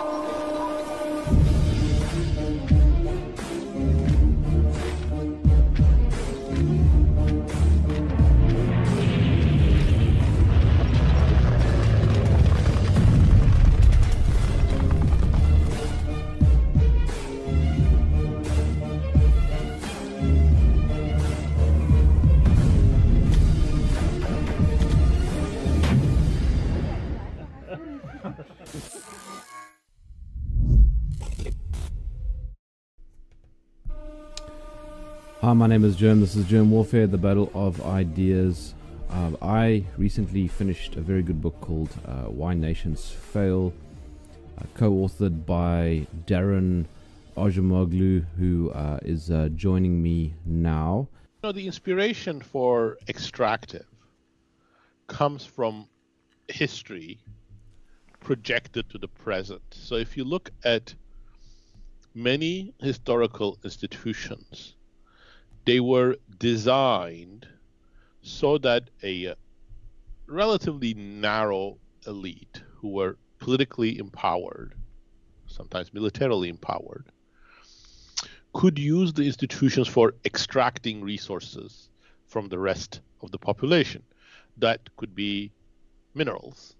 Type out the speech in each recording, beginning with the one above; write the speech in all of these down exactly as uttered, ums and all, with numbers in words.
Hi, my name is Germ. This is Germ Warfare, the Battle of Ideas. Uh, I recently finished a very good book called uh, Why Nations Fail, uh, co-authored by Darren Ojamoglu, who uh, is uh, joining me now. You know, the inspiration for Extractive comes from history projected to the present. So if you look at many historical institutions, they were designed so that a relatively narrow elite who were politically empowered, sometimes militarily empowered, could use the institutions for extracting resources from the rest of the population. That could be minerals.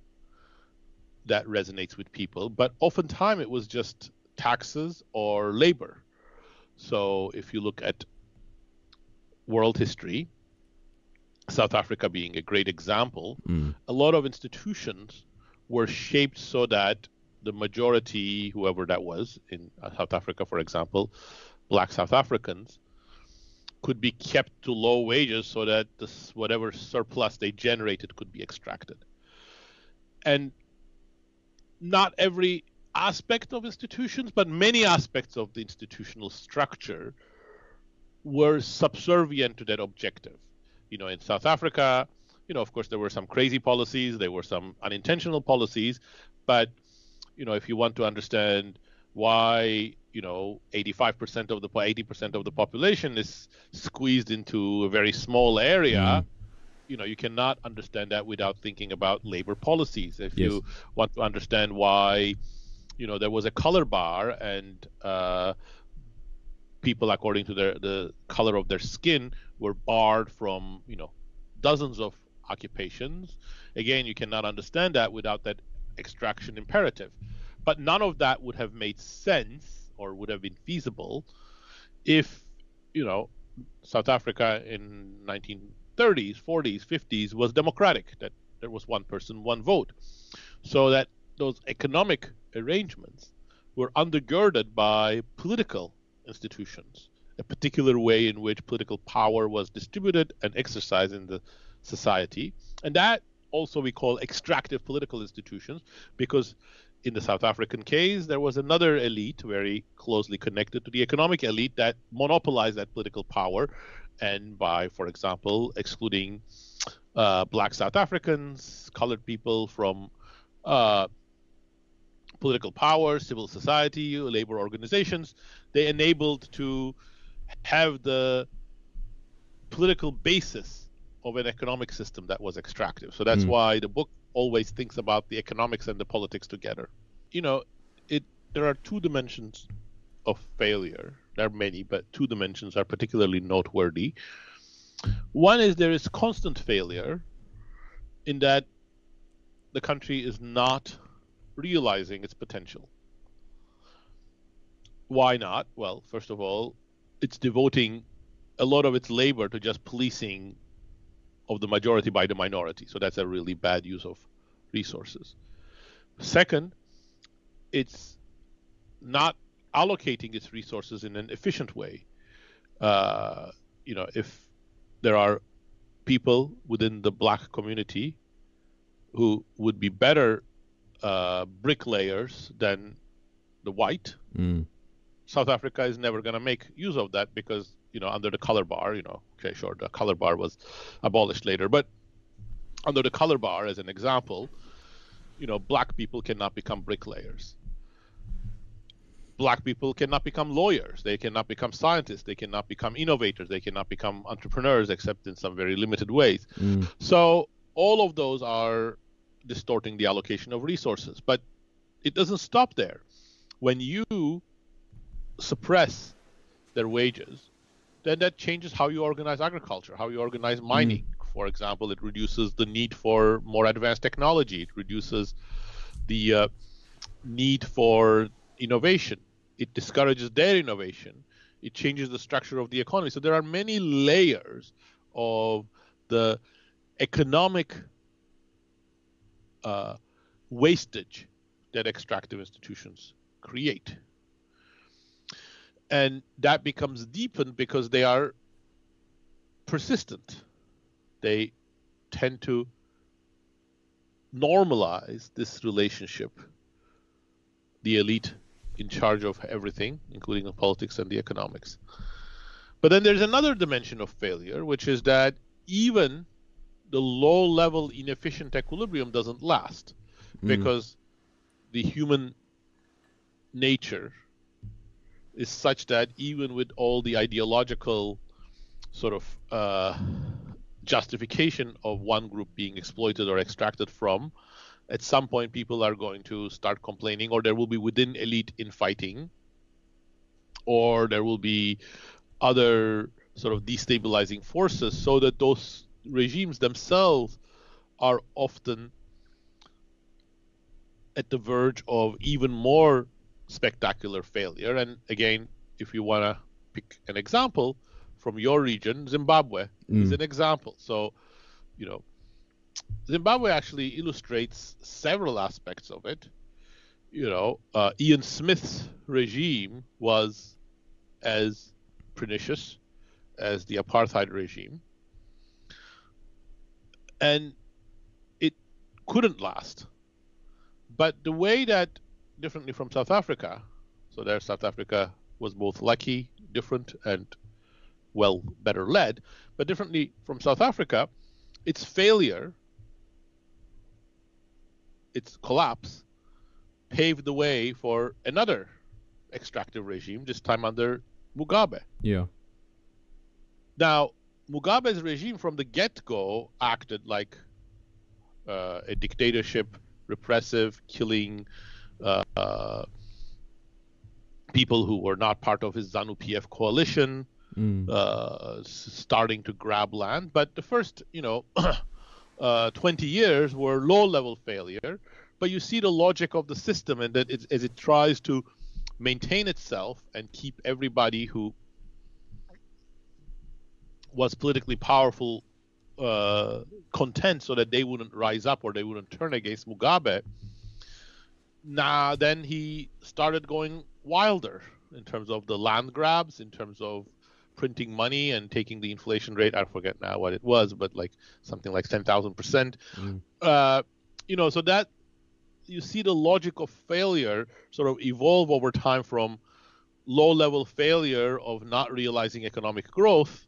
That resonates with people, but oftentimes it was just taxes or labor. So if you look at world history, South Africa being a great example, mm. a lot of institutions were shaped so that the majority, whoever that was in South Africa, for example, black South Africans, could be kept to low wages so that this, whatever surplus they generated could be extracted. And not every aspect of institutions, but many aspects of the institutional structure were subservient to that objective. You know, in South Africa, you know, of course, there were some crazy policies, there were some unintentional policies, but, you know, if you want to understand why, you know, eighty-five percent of the eighty percent of the population is squeezed into a very small area, mm. you know, you cannot understand that without thinking about labor policies. If yes. you want to understand why, you know, there was a color bar and uh, people, according to their, the color of their skin, were barred from, you know, dozens of occupations. Again, you cannot understand that without that extraction imperative. But none of that would have made sense or would have been feasible if, you know, South Africa in nineteen thirties, forties, fifties was democratic, that there was one person, one vote. So that those economic arrangements were undergirded by political institutions, a particular way in which political power was distributed and exercised in the society. And that also we call extractive political institutions, because in the South African case, there was another elite very closely connected to the economic elite that monopolized that political power. And by, for example, excluding uh, black South Africans, colored people from uh, political power, civil society, labor organizations, they enabled to have the political basis of an economic system that was extractive. So that's mm. why the book always thinks about the economics and the politics together. You know, it there are two dimensions of failure. There are many, but two dimensions are particularly noteworthy. One is there is constant failure in that the country is not realizing its potential. Why not? Well, first of all, it's devoting a lot of its labor to just policing of the majority by the minority. So that's a really bad use of resources. Second, it's not allocating its resources in an efficient way. Uh, you know, if there are people within the black community who would be better uh, bricklayers than the white, mm. South Africa is never going to make use of that because, you know, under the color bar, you know, okay, sure, the color bar was abolished later, but under the color bar, as an example, you know, black people cannot become bricklayers. Black people cannot become lawyers. They cannot become scientists. They cannot become innovators. They cannot become entrepreneurs, except in some very limited ways. Mm. So all of those are distorting the allocation of resources. But it doesn't stop there. When you suppress their wages, then that changes how you organize agriculture, how you organize mining. Mm. For example, it reduces the need for more advanced technology. It reduces the uh, need for innovation. It discourages their innovation. It changes the structure of the economy. So there are many layers of the economic uh, wastage that extractive institutions create. And that becomes deepened because they are persistent. They tend to normalize this relationship, the elite in charge of everything, including the politics and the economics. But then there's another dimension of failure, which is that even the low-level inefficient equilibrium doesn't last, mm. because the human nature is such that even with all the ideological sort of uh, justification of one group being exploited or extracted from, at some point people are going to start complaining, or there will be within elite infighting, or there will be other sort of destabilizing forces, so that those regimes themselves are often at the verge of even more spectacular failure. And again, if you want to pick an example from your region, Zimbabwe mm. is an example. So, you know, Zimbabwe actually illustrates several aspects of it. You know, uh, Ian Smith's regime was as pernicious as the apartheid regime, and it couldn't last. But the way that, differently from South Africa, so there South Africa was both lucky, different, and well, better led, but differently from South Africa, its failure, its collapse, paved the way for another extractive regime, this time under Mugabe. Yeah. Now, Mugabe's regime from the get-go acted like uh, a dictatorship, repressive, killing uh, uh, people who were not part of his ZANU-P F coalition, mm. uh, starting to grab land. But the first, you know, uh, twenty years were low-level failure. But you see the logic of the system, and that it, as it tries to maintain itself and keep everybody who was politically powerful uh, content, so that they wouldn't rise up or they wouldn't turn against Mugabe. Now, then he started going wilder in terms of the land grabs, in terms of printing money and taking the inflation rate. I forget now what it was, but like something like ten thousand percent. Mm. Uh, you know, so that you see the logic of failure sort of evolve over time from low-level failure of not realizing economic growth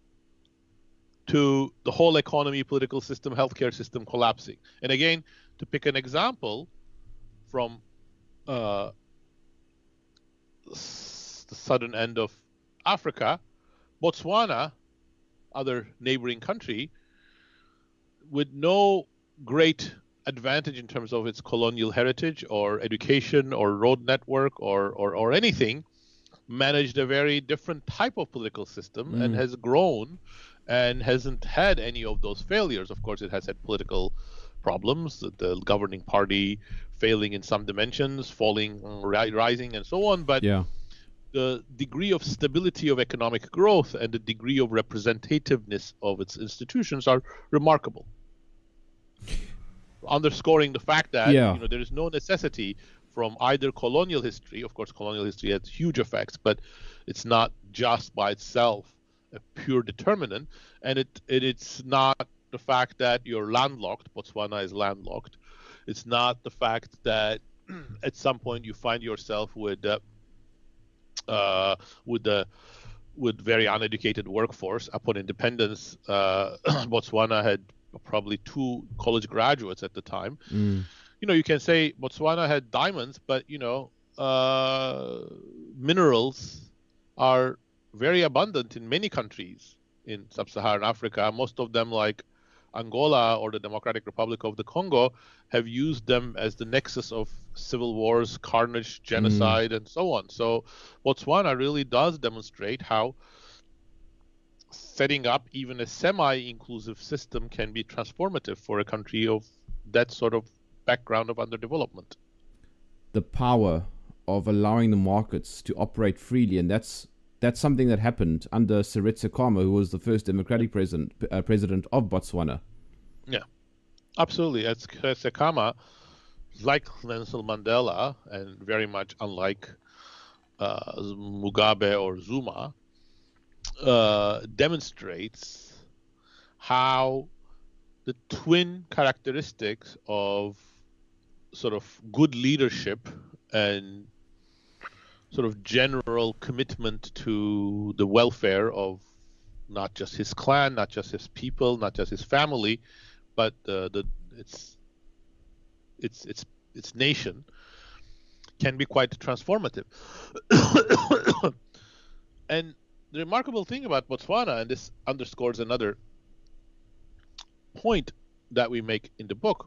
to the whole economy, political system, healthcare system collapsing. And again, to pick an example from uh, the southern end of Africa, Botswana, other neighboring country, with no great advantage in terms of its colonial heritage or education or road network or, or, or anything, managed a very different type of political system mm. and has grown and hasn't had any of those failures. Of course, it has had political problems, the governing party failing in some dimensions, falling, rising, and so on. But yeah. the degree of stability of economic growth and the degree of representativeness of its institutions are remarkable, underscoring the fact that yeah. you know, there is no necessity from either colonial history. Of course, colonial history has huge effects, but it's not just by itself a pure determinant, and it, it it's not the fact that you're landlocked. Botswana is landlocked. It's not the fact that at some point you find yourself with uh, uh, with the with very uneducated workforce. Upon independence, uh, Botswana had probably two college graduates at the time. Mm. You know, you can say Botswana had diamonds, but you know, uh, minerals are very abundant in many countries in sub-Saharan Africa. Most of them, like Angola or the Democratic Republic of the Congo have used them as the nexus of civil wars, carnage, genocide, mm. and so on. So Botswana really does demonstrate how setting up even a semi-inclusive system can be transformative for a country of that sort of background of underdevelopment. The power of allowing the markets to operate freely, and that's that's something that happened under Seretse Khama, who was the first democratic president uh, president of Botswana. Yeah, absolutely. As Seretse Khama, like Nelson Mandela, and very much unlike uh, Mugabe or Zuma, uh, demonstrates how the twin characteristics of sort of good leadership and sort of general commitment to the welfare of not just his clan, not just his people, not just his family, but uh, the its its its its nation can be quite transformative. And the remarkable thing about Botswana, and this underscores another point that we make in the book,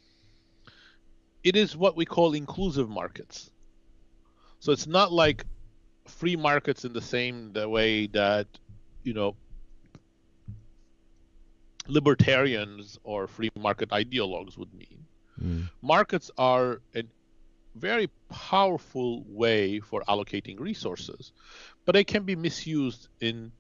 it is what we call inclusive markets. So it's not like free markets in the same the way that, you know, libertarians or free market ideologues would mean. Mm. Markets are a very powerful way for allocating resources, but they can be misused in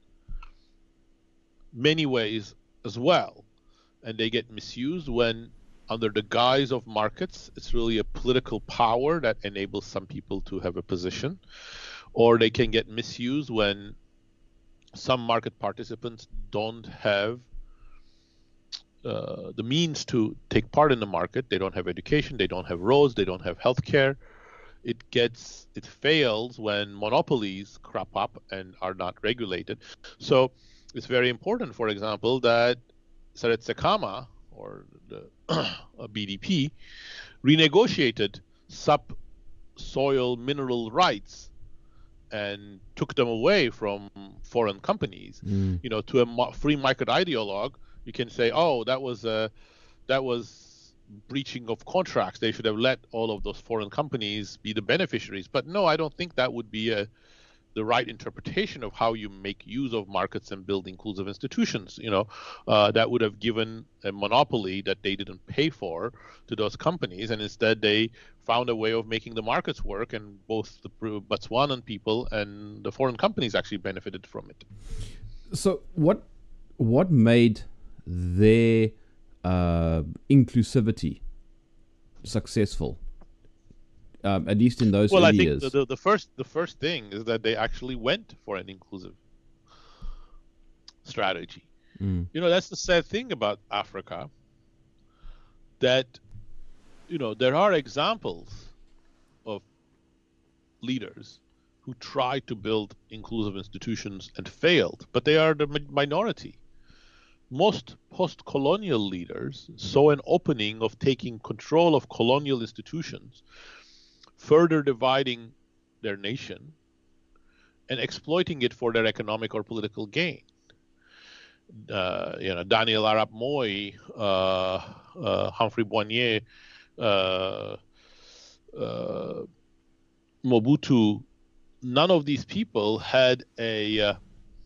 many ways as well. And they get misused when, under the guise of markets, it's really a political power that enables some people to have a position, or they can get misused when some market participants don't have uh, the means to take part in the market. They don't have education, they don't have roads, they don't have healthcare. It gets, it fails when monopolies crop up and are not regulated. So it's very important, for example, that Seretse Khama, or the B D P, renegotiated subsoil mineral rights and took them away from foreign companies. Mm. You know, to a free market ideologue, you can say, "Oh, that was a, that was breaching of contracts. They should have let all of those foreign companies be the beneficiaries." But no, I don't think that would be a the right interpretation of how you make use of markets and build inclusive institutions. You know, uh, that would have given a monopoly that they didn't pay for to those companies, and instead they found a way of making the markets work, and both the Botswanan people and the foreign companies actually benefited from it. So what what made their uh, inclusivity successful? Um, at least in those well, early I think years. The, the, the first the first thing is that they actually went for an inclusive strategy. Mm. You know, that's the sad thing about Africa, that, you know, there are examples of leaders who tried to build inclusive institutions and failed, but they are the minority. Most post-colonial leaders saw an opening of taking control of colonial institutions, further dividing their nation and exploiting it for their economic or political gain. Uh, you know, Daniel Arap Moi, uh, uh, Humphrey Boigny, uh, uh, Mobutu, none of these people had a uh,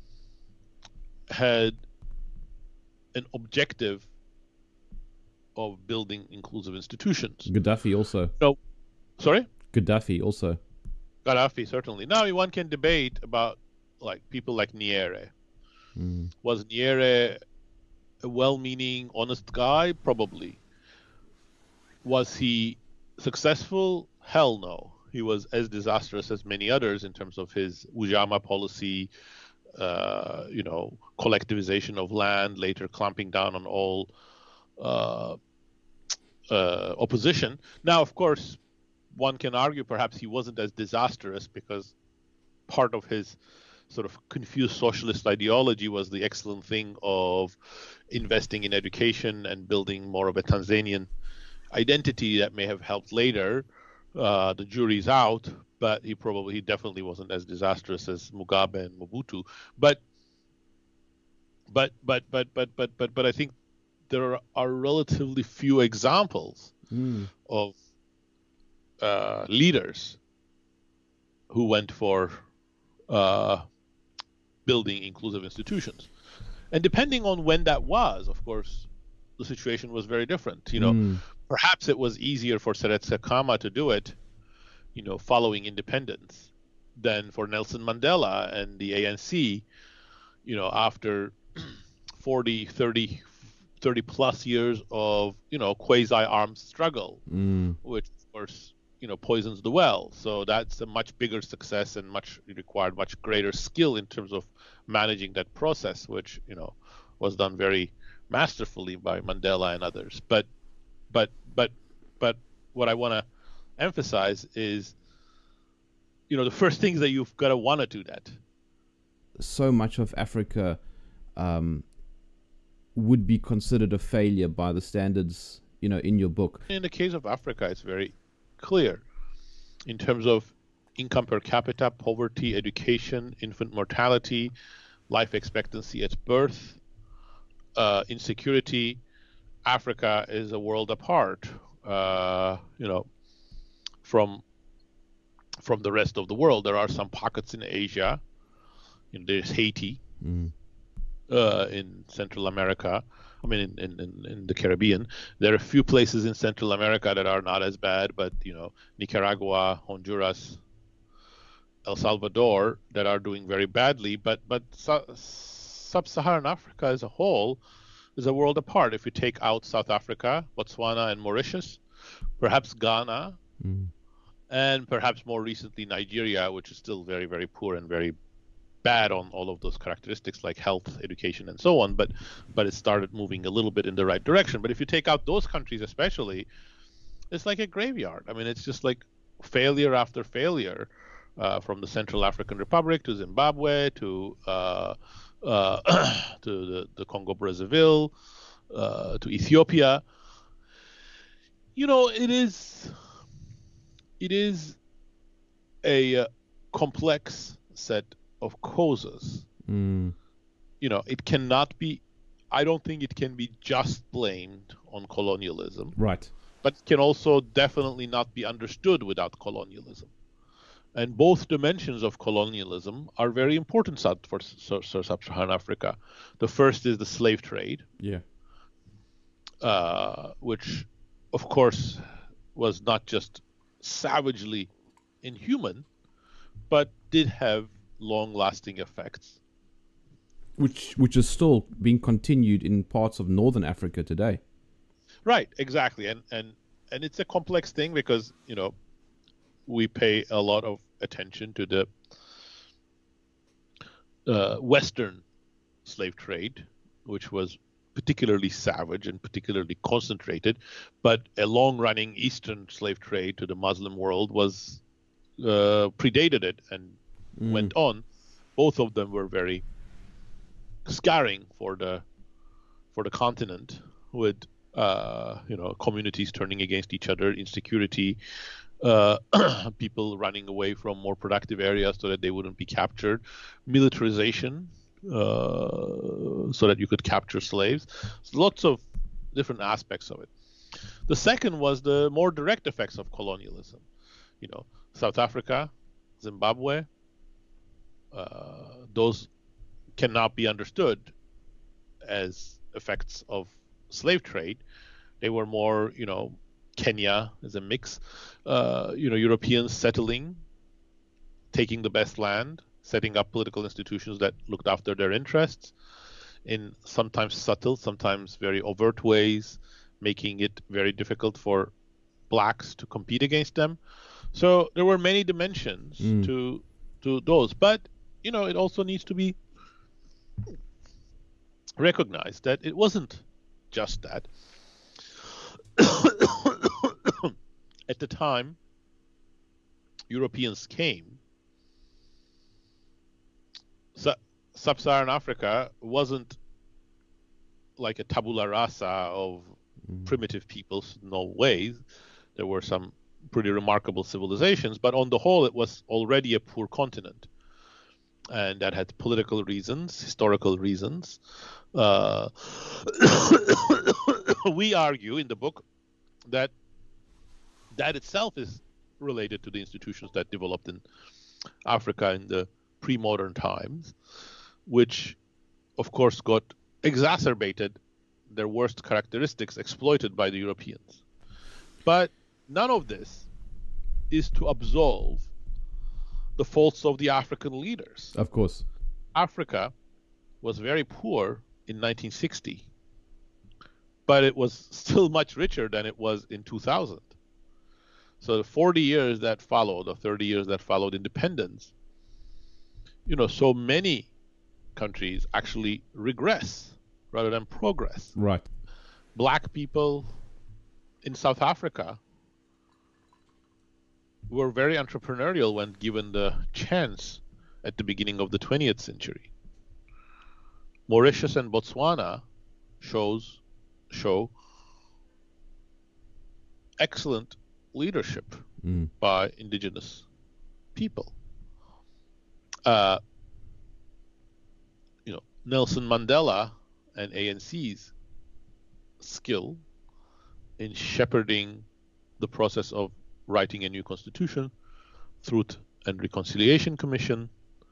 had an objective of building inclusive institutions. Gaddafi also. No, sorry? Gaddafi also. Gaddafi, certainly. Now one can debate about like people like Nyerere. Mm. Was Nyerere a well-meaning, honest guy? Probably. Was he successful? Hell no. He was as disastrous as many others in terms of his Ujamaa policy, uh, you know, collectivization of land, later clamping down on all uh, uh, opposition. Now, of course, one can argue perhaps he wasn't as disastrous because part of his sort of confused socialist ideology was the excellent thing of investing in education and building more of a Tanzanian identity that may have helped later. Uh, the jury's out, but he probably, he definitely wasn't as disastrous as Mugabe and Mobutu. But, but, but, but, but, but, but, but I think there are relatively few examples Mm. of uh, leaders who went for uh, building inclusive institutions. And depending on when that was, of course, the situation was very different. You know, Mm. perhaps it was easier for Seretse Khama to do it, you know, following independence, than for Nelson Mandela and the A N C, you know, after forty, thirty, thirty plus years of, you know, quasi-armed struggle, Mm. which of course, you know, poisons the well. So that's a much bigger success and much it required much greater skill in terms of managing that process, which, you know, was done very masterfully by Mandela and others. But but but but what I want to emphasize is, you know, the first thing is that you've got to want to do that. So much of Africa um, would be considered a failure by the standards, you know, in your book. In the case of Africa, it's very clear in terms of income per capita, poverty, education, infant mortality, life expectancy at birth, uh, insecurity. Africa is a world apart, uh, you know, from from the rest of the world. There are some pockets in Asia. You know, there's Haiti, Mm. uh, in Central America. I mean, in, in, in the Caribbean. There are a few places in Central America that are not as bad, but, you know, Nicaragua, Honduras, El Salvador, that are doing very badly. But but su- sub-Saharan Africa as a whole is a world apart. If you take out South Africa, Botswana, and Mauritius, perhaps Ghana, Mm. and perhaps more recently Nigeria, which is still very, very poor and very bad on all of those characteristics like health, education, and so on, but but it started moving a little bit in the right direction. But if you take out those countries especially, it's like a graveyard. I mean, it's just like failure after failure, uh, from the Central African Republic to Zimbabwe to uh, uh, to the, the Congo Brazzaville, uh, to Ethiopia. You know, it is it is a uh, complex set of causes. Mm. You know, it cannot be, I don't think it can be just blamed on colonialism, Right. but it can also definitely not be understood without colonialism. And both dimensions of colonialism are very important for sub-Saharan Africa. The first is the slave trade, Yeah. uh, which, of course, was not just savagely inhuman, but did have long-lasting effects. Which which is still being continued in parts of northern Africa today. Right, exactly. And and and it's a complex thing because, you know, we pay a lot of attention to the uh, Western slave trade, which was particularly savage and particularly concentrated, but a long-running Eastern slave trade to the Muslim world was uh, predated it and Mm. went on. Both of them were very scarring for the for the continent, with uh, you know, communities turning against each other, insecurity, uh, people running away from more productive areas so that they wouldn't be captured, militarization, uh, so that you could capture slaves. So lots of different aspects of it. The second was the more direct effects of colonialism. You know, South Africa, Zimbabwe, uh, those cannot be understood as effects of slave trade. They were more, you know, Kenya as a mix, uh, you know, Europeans settling, taking the best land, setting up political institutions that looked after their interests in sometimes subtle, sometimes very overt ways, making it very difficult for blacks to compete against them. So there were many dimensions Mm. to to those, but you know, it also needs to be recognized that it wasn't just that. At the time Europeans came, Su- Sub-Saharan Africa wasn't like a tabula rasa of Mm. primitive peoples. No way. There were some pretty remarkable civilizations, but on the whole, it was already a poor continent. And that had political reasons, historical reasons, uh, we argue in the book that that itself is related to the institutions that developed in Africa in the pre-modern times, which of course got exacerbated, their worst characteristics exploited by the Europeans. But none of this is to absolve the faults of the African leaders. Of course. Africa was very poor in nineteen sixty, but it was still much richer than it was in two thousand. So the forty years that followed, or thirty years that followed independence, you know, so many countries actually regress rather than progress. Right. Black people in South Africa were very entrepreneurial when given the chance at the beginning of the twentieth century. Mauritius and Botswana shows show excellent leadership mm. by indigenous people. Uh, you know, Nelson Mandela and A N C's skill in shepherding the process of writing a new constitution, Truth and Reconciliation Commission,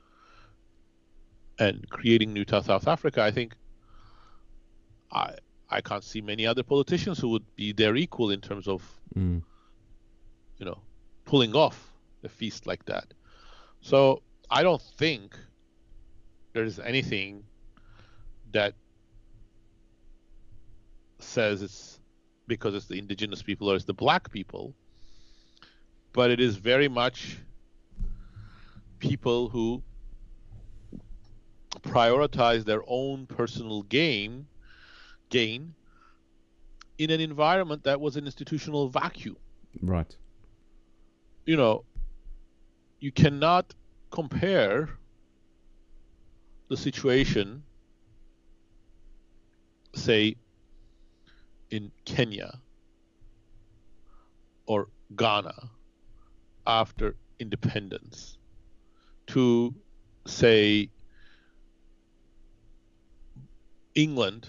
and creating New South Africa, I think I I can't see many other politicians who would be their equal in terms of mm. you know, pulling off a feast like that. So I don't think there's anything that says it's because it's the indigenous people or it's the black people, but it is very much people who prioritize their own personal gain gain in an environment that was an institutional vacuum. Right. You know, you cannot compare the situation, say, in Kenya or Ghana after independence to, say, England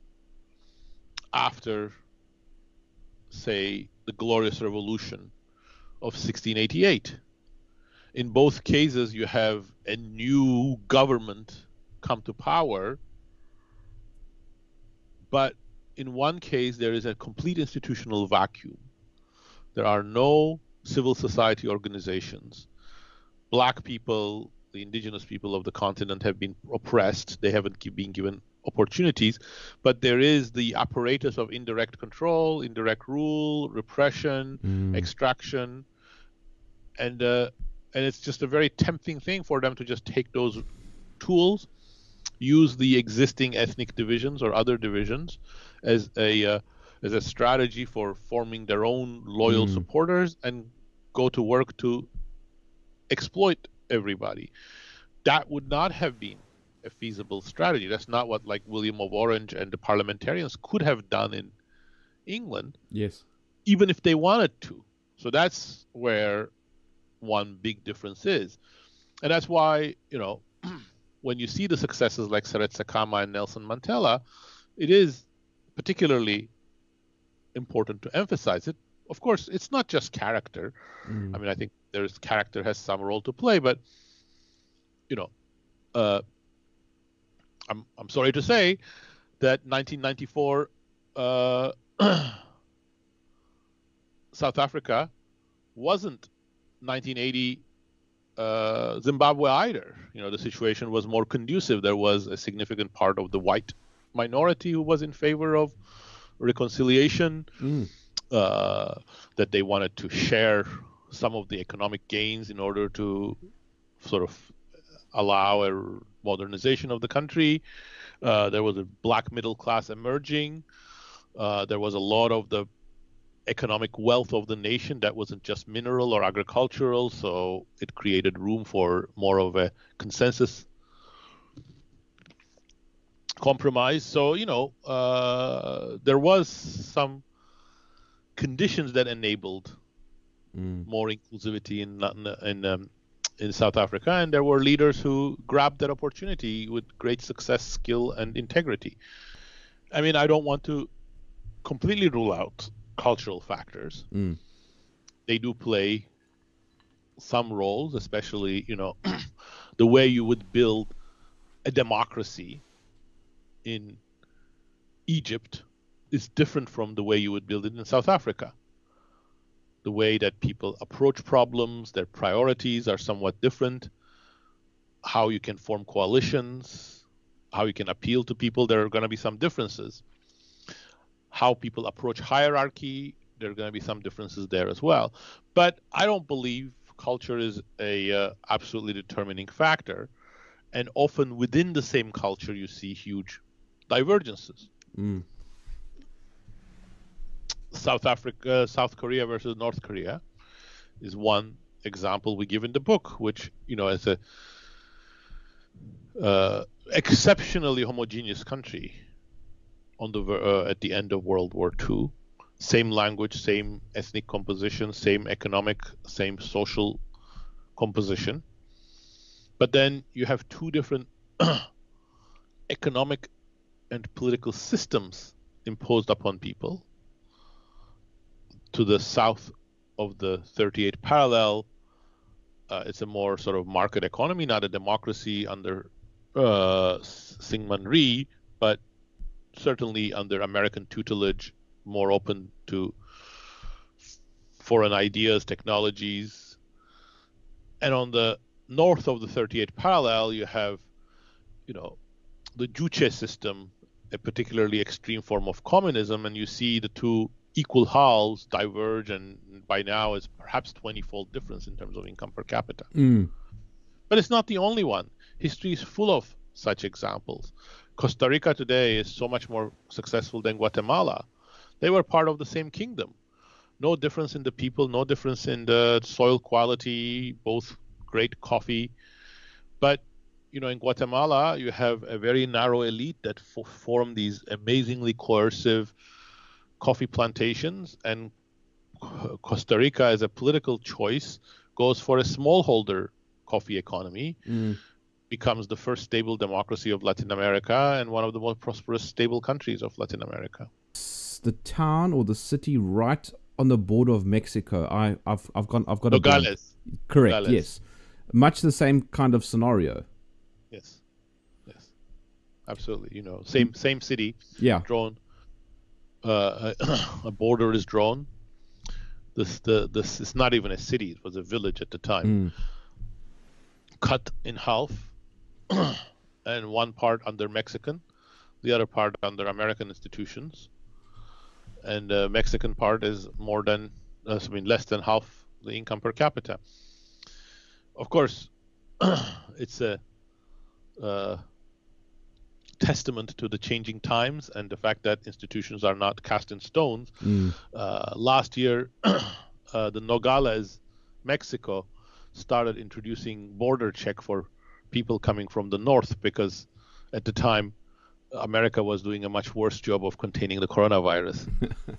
after, say, the Glorious Revolution of sixteen eighty-eight. In both cases, you have a new government come to power, but in one case, there is a complete institutional vacuum. There are no civil society organizations. Black people, the indigenous people of the continent, have been oppressed. They haven't been given opportunities, but there is the apparatus of indirect control, indirect rule, repression, mm. extraction, and uh, and it's just a very tempting thing for them to just take those tools, use the existing ethnic divisions or other divisions as a uh, as a strategy for forming their own loyal mm. supporters and go to work to exploit everybody. That would not have been a feasible strategy. That's not what like William of Orange and the parliamentarians could have done in England. Yes. Even if they wanted to. So that's where one big difference is. And that's why, you know, when you see the successes like Seretse Khama and Nelson Mandela, it is particularly important to emphasize it. Of course, it's not just character. Mm. I mean, I think there's character has some role to play, but, you know, uh, I'm I'm sorry to say that nineteen ninety-four uh, South Africa wasn't nineteen eighty uh, Zimbabwe either. You know, the situation was more conducive. There was a significant part of the white minority who was in favor of reconciliation, mm. uh, that they wanted to share some of the economic gains in order to sort of allow a modernization of the country. Uh, there was a black middle class emerging. Uh, there was a lot of the economic wealth of the nation that wasn't just mineral or agricultural, so it created room for more of a consensus compromise. So, you know, uh, there was some conditions that enabled mm. more inclusivity in in um, in South Africa, and there were leaders who grabbed that opportunity with great success, skill, and integrity. I mean, I don't want to completely rule out cultural factors. Mm. They do play some roles, especially, you know, the way you would build a democracy in Egypt is different from the way you would build it in South Africa. The way that people approach problems, their priorities are somewhat different. How you can form coalitions, how you can appeal to people, there are going to be some differences. How people approach hierarchy, there are going to be some differences there as well. But I don't believe culture is a uh, absolutely determining factor. And often within the same culture, you see huge divergences. Mm. South Africa, South Korea versus North Korea is one example we give in the book, which, you know, as a uh, exceptionally homogeneous country on the uh, at the end of World War Two, same language, same ethnic composition, same economic, same social composition, but then you have two different economic and political systems imposed upon people. To the south of the thirty-eighth parallel, uh, it's a more sort of market economy, not a democracy under uh, Syngman Rhee, but certainly under American tutelage, more open to foreign ideas, technologies. And on the north of the thirty-eighth parallel, you have, you know, the Juche system, a particularly extreme form of communism, and you see the two equal halves diverge, and by now it's perhaps twenty-fold difference in terms of income per capita. Mm. But it's not the only one. History is full of such examples. Costa Rica today is so much more successful than Guatemala. They were part of the same kingdom. No difference in the people, no difference in the soil quality, both great coffee. But, you know, in Guatemala, you have a very narrow elite that f- form these amazingly coercive coffee plantations, and Costa Rica, as a political choice, goes for a smallholder coffee economy, Mm. becomes the first stable democracy of Latin America and one of the most prosperous, stable countries of Latin America. The town or the city right on the border of Mexico. I, I've, I've got, I've got a blank. Nogales. Correct. Nogales. Yes, much the same kind of scenario. Yes, yes, absolutely. You know, same same city. Yeah. Drawn. Uh, a, a border is drawn. This the this is not even a city; it was a village at the time. Mm. Cut in half, and one part under Mexican, the other part under American institutions, and the Mexican part is more than, uh, I mean, less than half the income per capita. Of course, it's a uh, testament to the changing times and the fact that institutions are not cast in stones. Mm. Uh, last year, uh, the Nogales, Mexico, started introducing border check for people coming from the north, because at the time America was doing a much worse job of containing the coronavirus.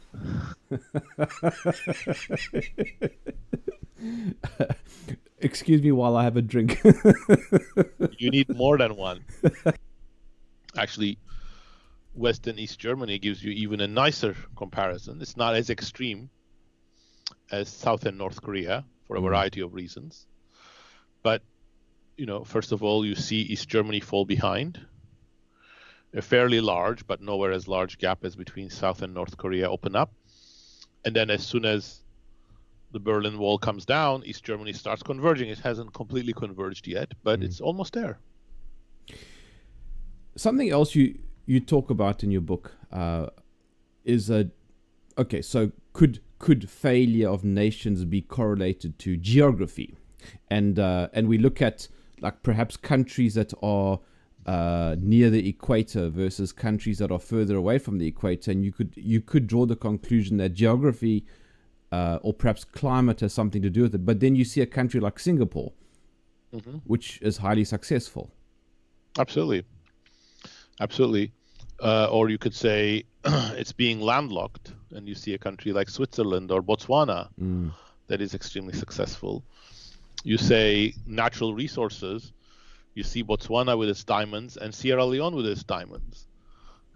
Excuse me while I have a drink. You need more than one. Actually, West and East Germany gives you even a nicer comparison. It's not as extreme as South and North Korea for a variety of reasons. But, you know, first of all, you see East Germany fall behind. A fairly large, but nowhere as large gap as between South and North Korea open up. And then as soon as the Berlin Wall comes down, East Germany starts converging. It hasn't completely converged yet, but mm. it's almost there. Something else you, you talk about in your book uh, is a okay. So could could failure of nations be correlated to geography, and uh, and we look at like perhaps countries that are uh, near the equator versus countries that are further away from the equator, and you could you could draw the conclusion that geography uh, or perhaps climate has something to do with it. But then you see a country like Singapore, mm-hmm. which is highly successful. Absolutely. Absolutely. Uh, or you could say it's being landlocked, and you see a country like Switzerland or Botswana mm. that is extremely successful. You say natural resources, you see Botswana with its diamonds and Sierra Leone with its diamonds.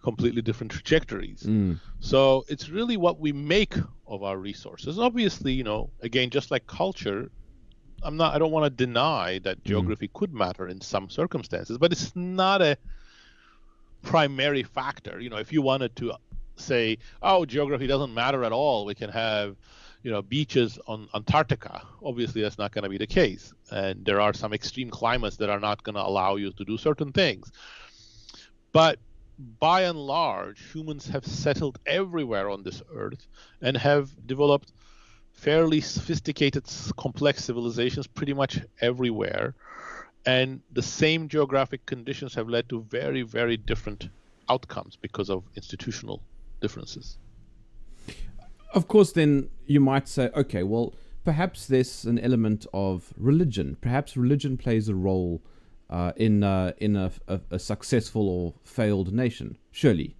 completely different trajectories. Mm. So it's really what we make of our resources. Obviously, you know, again, just like culture, I'm not I don't want to deny that geography mm. could matter in some circumstances, but it's not a primary factor. You know, if you wanted to say, oh, geography doesn't matter at all, we can have, you know, beaches on Antarctica. Obviously, that's not going to be the case. And there are some extreme climates that are not going to allow you to do certain things. But by and large, humans have settled everywhere on this earth and have developed fairly sophisticated, complex civilizations pretty much everywhere. And the same geographic conditions have led to very, very different outcomes because of institutional differences. Of course, then you might say, okay, well, perhaps there's an element of religion. Perhaps religion plays a role uh, in uh, in a, a, a successful or failed nation. Surely.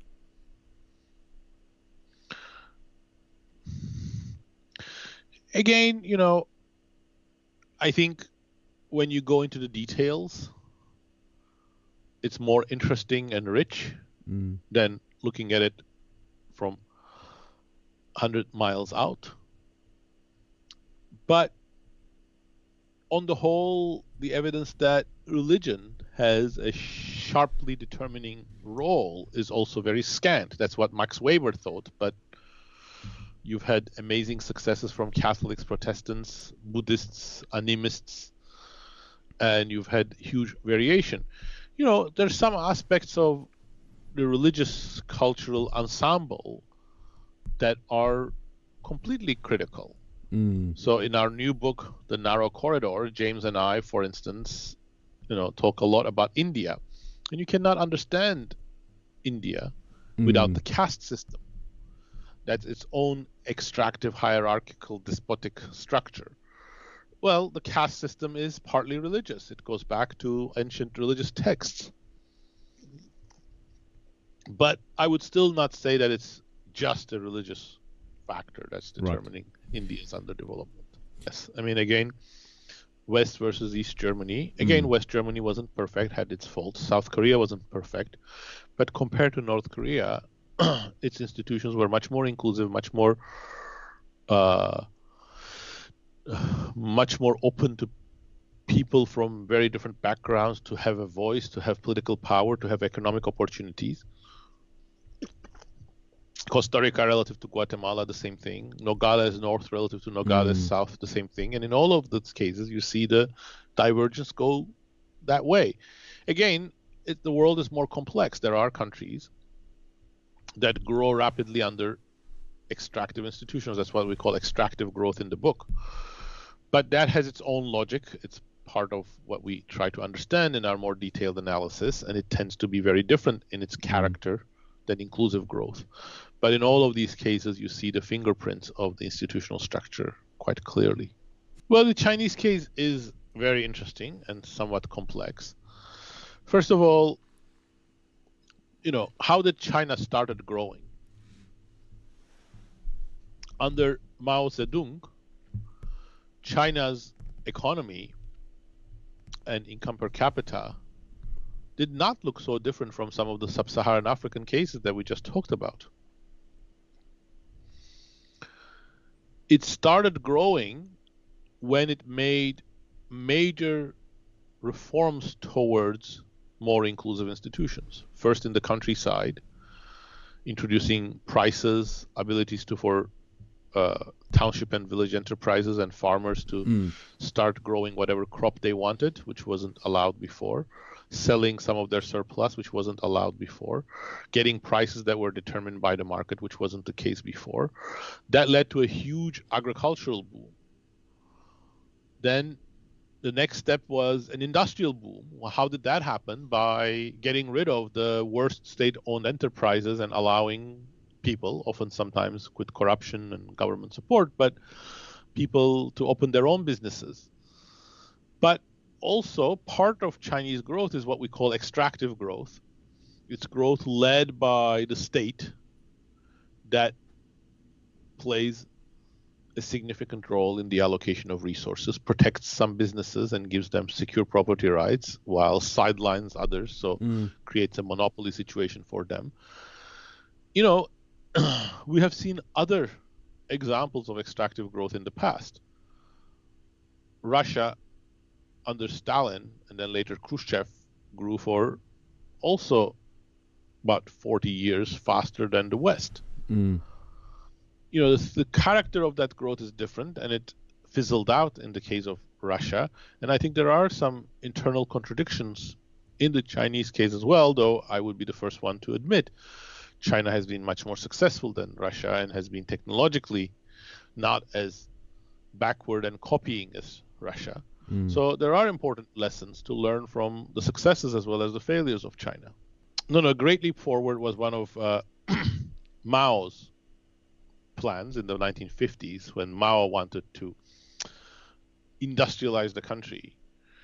Again, you know, I think when you go into the details, it's more interesting and rich mm. than looking at it from one hundred miles out. But on the whole, the evidence that religion has a sharply determining role is also very scant. That's what Max Weber thought, but you've had amazing successes from Catholics, Protestants, Buddhists, animists, and you've had huge variation. You know, there's some aspects of the religious cultural ensemble that are completely critical. Mm. So in our new book, The Narrow Corridor, James and I, for instance, you know, talk a lot about India. And you cannot understand India mm. without the caste system. That's its own extractive, hierarchical, despotic structure. Well, the caste system is partly religious. It goes back to ancient religious texts. But I would still not say that it's just a religious factor that's determining right. India's underdevelopment. Yes, I mean, again, West versus East Germany. Again, mm. West Germany wasn't perfect, had its faults. South Korea wasn't perfect. But compared to North Korea, its institutions were much more inclusive, much more uh, much more open to people from very different backgrounds to have a voice, to have political power, to have economic opportunities. Costa Rica relative to Guatemala, the same thing. Nogales North relative to Nogales mm. South, the same thing. And in all of those cases, you see the divergence go that way. Again, it, the world is more complex. There are countries that grow rapidly under extractive institutions. That's what we call extractive growth in the book. But that has its own logic. It's part of what we try to understand in our more detailed analysis, and it tends to be very different in its character than inclusive growth. But in all of these cases, you see the fingerprints of the institutional structure quite clearly. Well, the Chinese case is very interesting and somewhat complex. First of all, you know, how did China started growing? Under Mao Zedong, China's economy and income per capita did not look so different from some of the sub-Saharan African cases that we just talked about. It started growing when it made major reforms towards more inclusive institutions. First in the countryside, introducing prices, abilities to for uh, township and village enterprises and farmers to mm. start growing whatever crop they wanted, which wasn't allowed before, selling some of their surplus, which wasn't allowed before, getting prices that were determined by the market, which wasn't the case before. That led to a huge agricultural boom. Then the next step was an industrial boom. Well, how did that happen? By getting rid of the worst state-owned enterprises and allowing people, often sometimes with corruption and government support, but people to open their own businesses. But also, part of Chinese growth is what we call extractive growth. It's growth led by the state that plays a significant role in the allocation of resources, protects some businesses and gives them secure property rights, while sidelines others, so mm. creates a monopoly situation for them. you know, we have seen other examples of extractive growth in the past. Russia under Stalin and then later Khrushchev grew for also about forty years faster than the West. Mm. You know, the, the character of that growth is different, and it fizzled out in the case of Russia. And I think there are some internal contradictions in the Chinese case as well, though I would be the first one to admit China has been much more successful than Russia and has been technologically not as backward and copying as Russia. Mm. So there are important lessons to learn from the successes as well as the failures of China. No, no, Great Leap Forward was one of uh, Mao's plans in the nineteen fifties when Mao wanted to industrialize the country.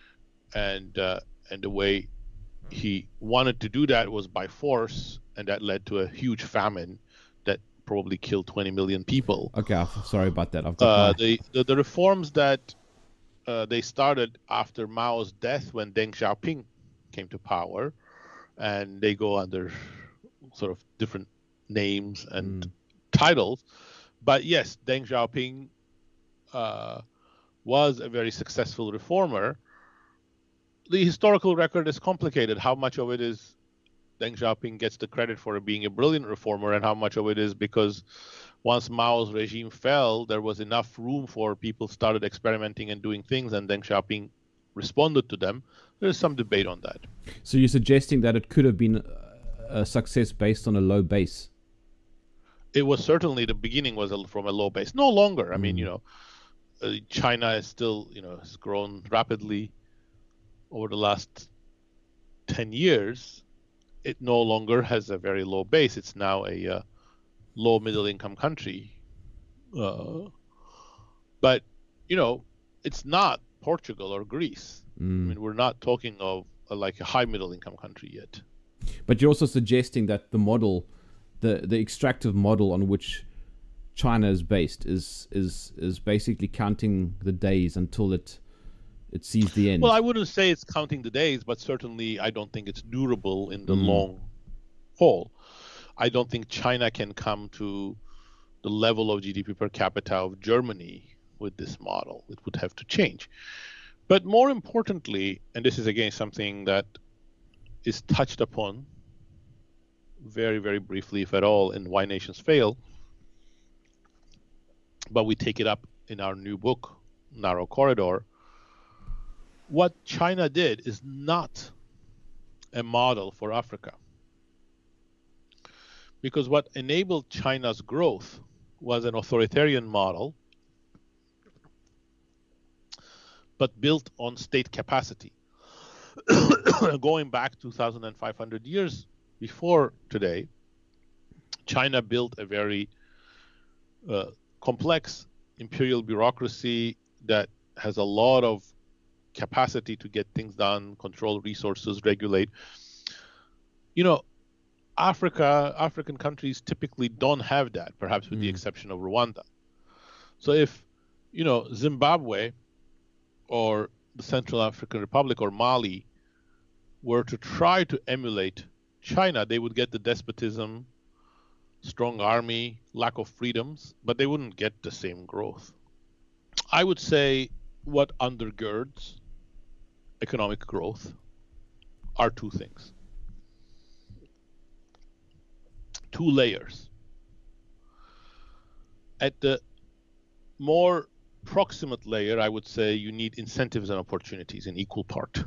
And, uh, and the way he wanted to do that was by force, and that led to a huge famine that probably killed twenty million people. Okay, I'm sorry about that. I've got uh, my... the, the, the reforms that uh, they started after Mao's death when Deng Xiaoping came to power, and they go under sort of different names and mm. titles. But yes, Deng Xiaoping uh, was a very successful reformer. The historical record is complicated. How much of it is Deng Xiaoping gets the credit for being a brilliant reformer, and how much of it is because once Mao's regime fell, there was enough room for people started experimenting and doing things, and Deng Xiaoping responded to them. There's some debate on that. So you're suggesting that it could have been a success based on a low base? It was certainly, the beginning was a, from a low base. No longer. I mm. mean, you know, uh, China is still, you know, has grown rapidly over the last ten years. It no longer has a very low base. It's now a uh, low middle income country. Uh, but, you know, it's not Portugal or Greece. Mm. I mean, we're not talking of uh, like a high middle income country yet. But you're also suggesting that the model, the, the extractive model on which China is based is is is basically counting the days until it it sees the end. Well, I wouldn't say it's counting the days, but certainly I don't think it's durable in the mm. long haul. I don't think China can come to the level of G D P per capita of Germany with this model. It would have to change. But more importantly, and this is again something that is touched upon very, very briefly, if at all, in Why Nations Fail, but we take it up in our new book, Narrow Corridor. What China did is not a model for Africa. Because what enabled China's growth was an authoritarian model, but built on state capacity. Going back two thousand five hundred years before today, China built a very uh, complex imperial bureaucracy that has a lot of capacity to get things done, control resources, regulate. You know, Africa, African countries typically don't have that, perhaps with mm. the exception of Rwanda. So if, you know, Zimbabwe or the Central African Republic or Mali were to try to emulate China, they would get the despotism, strong army, lack of freedoms, but they wouldn't get the same growth. I would say what undergirds economic growth are two things. Two layers. At the more proximate layer, I would say you need incentives and opportunities in equal part.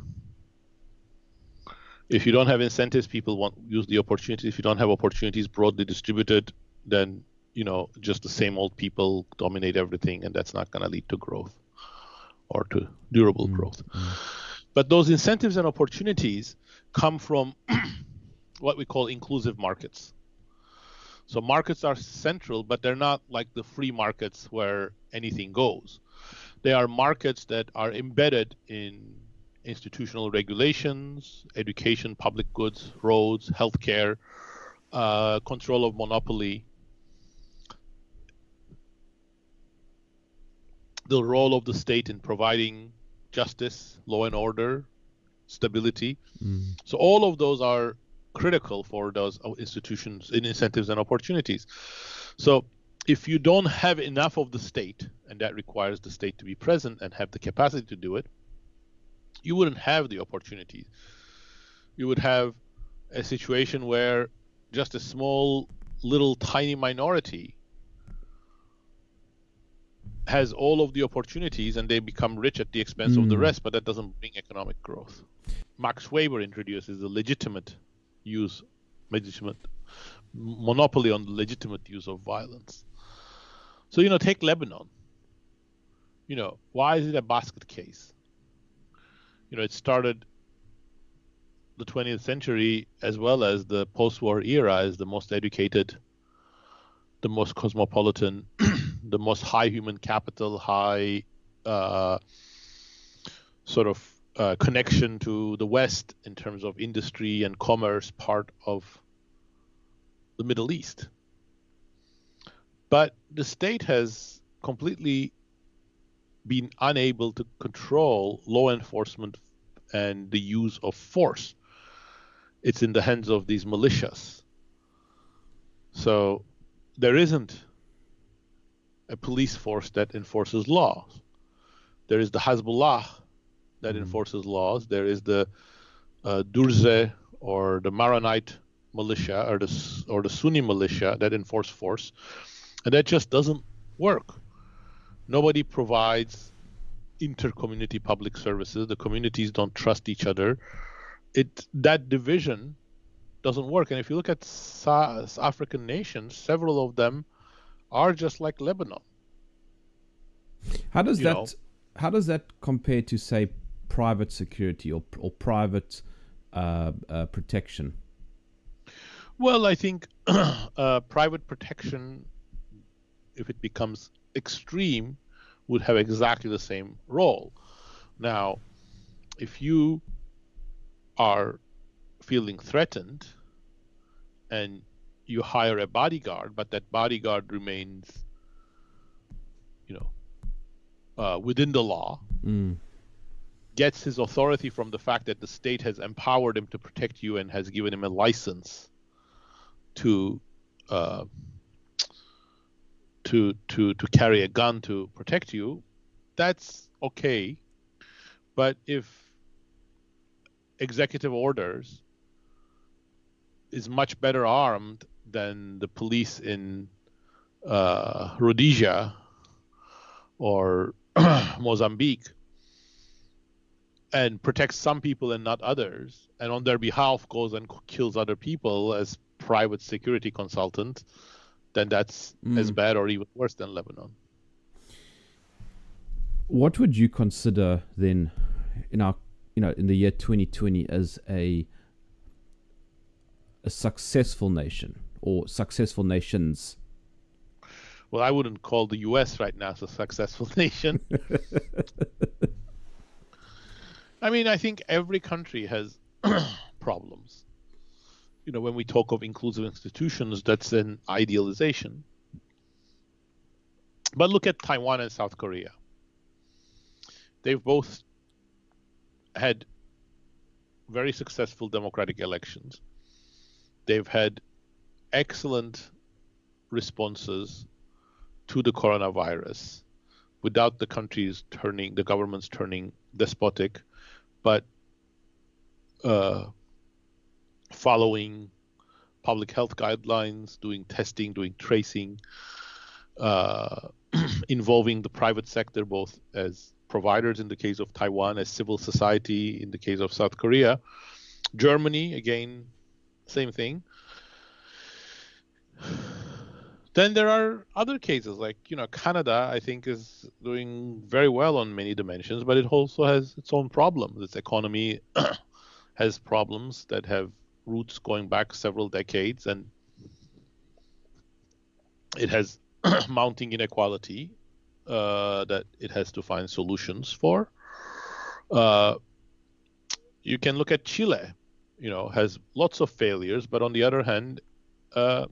If you don't have incentives, people won't use the opportunities. If you don't have opportunities broadly distributed, then, you know, just the same old people dominate everything, and that's not going to lead to growth or to durable mm-hmm. growth. But those incentives and opportunities come from what we call inclusive markets. So markets are central, but they're not like the free markets where anything goes. They are markets that are embedded in institutional regulations, education, public goods, roads, healthcare, uh, control of monopoly, the role of the state in providing justice, law and order, stability. Mm. So all of those are critical for those institutions in incentives and opportunities. So if you don't have enough of the state, and that requires the state to be present and have the capacity to do it, you wouldn't have the opportunities. You would have a situation where just a small, little, tiny minority has all of the opportunities and they become rich at the expense mm. of the rest, but that doesn't bring economic growth. Max Weber introduces the legitimate use, legitimate monopoly on the legitimate use of violence. So, you know, take Lebanon. You know, why is it a basket case? You know, it started the twentieth century as well as the post-war era as the most educated, the most cosmopolitan, the most high human capital, high uh, sort of uh, connection to the West in terms of industry and commerce part of the Middle East. But the state has completely been unable to control law enforcement and the use of force. It's in the hands of these militias. So there isn't a police force that enforces laws. There is the Hezbollah that mm-hmm. enforces laws. There is the uh, Durze or the Maronite militia or the or the Sunni militia that enforce force, and that just doesn't work. Nobody provides inter-community public services. The communities don't trust each other. It that division doesn't work. And if you look at South African nations, several of them are just like Lebanon. How does you that know? how does that compare to, say, private security or or private uh, uh, protection? Well, I think uh, private protection, if it becomes extreme, would have exactly the same role. Now, if you are feeling threatened and you hire a bodyguard, but that bodyguard remains, you know, uh, within the law, mm. gets his authority from the fact that the state has empowered him to protect you and has given him a license to uh, to to to carry a gun to protect you, that's okay. But if executive orders is much better armed than the police in uh, Rhodesia or Mozambique and protects some people and not others, and on their behalf goes and kills other people as private security consultant, then that's mm. as bad or even worse than Lebanon. What would you consider then in our, you know, in the year twenty twenty as a a successful nation or successful nations? Well, I wouldn't call the U S right now a successful nation. I mean, I think every country has problems. You know, when we talk of inclusive institutions, that's an idealization. But look at Taiwan and South Korea. They've both had very successful democratic elections. They've had excellent responses to the coronavirus without the countries turning, the governments turning despotic, but uh, following public health guidelines, doing testing, doing tracing, uh, involving the private sector, both as providers in the case of Taiwan, as civil society in the case of South Korea. Germany, again, same thing. Then there are other cases like, you know, Canada, I think, is doing very well on many dimensions, but it also has its own problems. Its economy has problems that have roots going back several decades, and it has mounting inequality uh, that it has to find solutions for. Uh, you can look at Chile, you know, has lots of failures, but on the other hand, uh,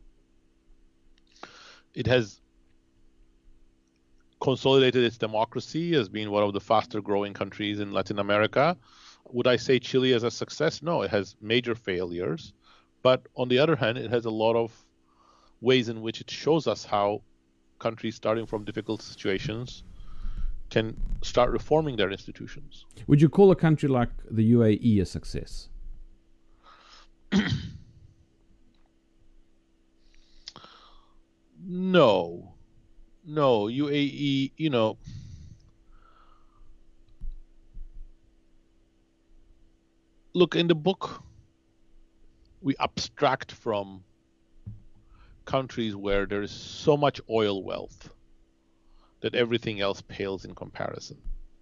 it has consolidated its democracy as being one of the faster growing countries in Latin America. Would I say Chile is a success? No, it has major failures, But on the other hand, it has a lot of ways in which it shows us how countries starting from difficult situations can start reforming their institutions. Would you call a country like the U A E a success? No. No, U A E, you know, look, in the book, we abstract from countries where there is so much oil wealth that everything else pales in comparison.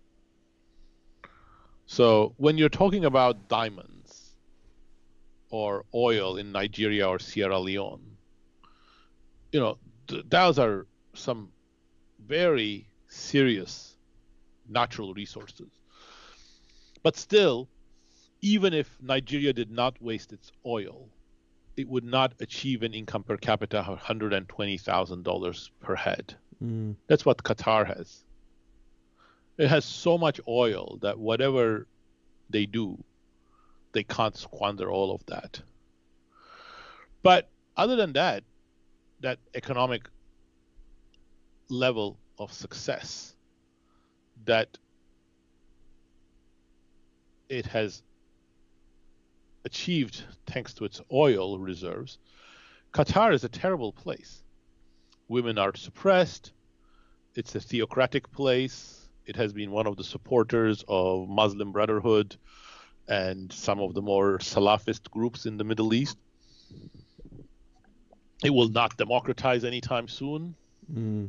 So when you're talking about diamonds or oil in Nigeria or Sierra Leone, you know, th- those are some very serious natural resources. But still, even if Nigeria did not waste its oil, it would not achieve an income per capita of one hundred twenty thousand dollars per head. Mm. That's what Qatar has. It has so much oil that whatever they do, they can't squander all of that. But other than that, that economic level of success that it has achieved thanks to its oil reserves, Qatar is a terrible place. Women are suppressed. It's a theocratic place. It has been one of the supporters of Muslim Brotherhood and some of the more Salafist groups in the Middle East. It will not democratize anytime soon. Mm.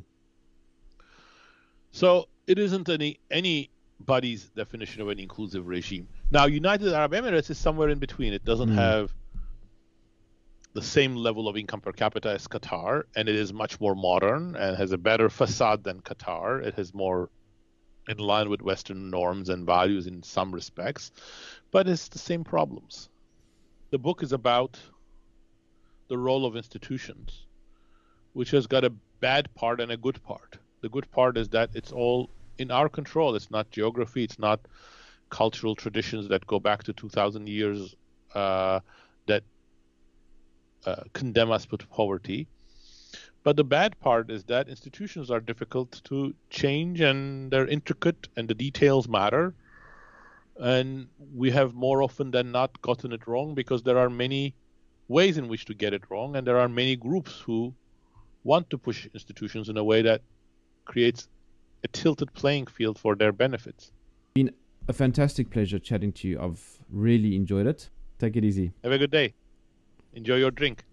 So it isn't any anybody's definition of an inclusive regime. Now, United Arab Emirates is somewhere in between. It doesn't mm. have the same level of income per capita as Qatar, and it is much more modern and has a better facade than Qatar. It has more in line with Western norms and values in some respects, but it's the same problems. The book is about the role of institutions, which has got a bad part and a good part. The good part is that it's all in our control. It's not geography. It's not cultural traditions that go back to two thousand years uh, that uh, condemn us to poverty. But the bad part is that institutions are difficult to change, and they're intricate, and the details matter. And we have more often than not gotten it wrong because there are many ways in which to get it wrong, and there are many groups who want to push institutions in a way that creates a tilted playing field for their benefits. Been a fantastic pleasure chatting to you. I've really enjoyed it. Take it easy. Have a good day. Enjoy your drink.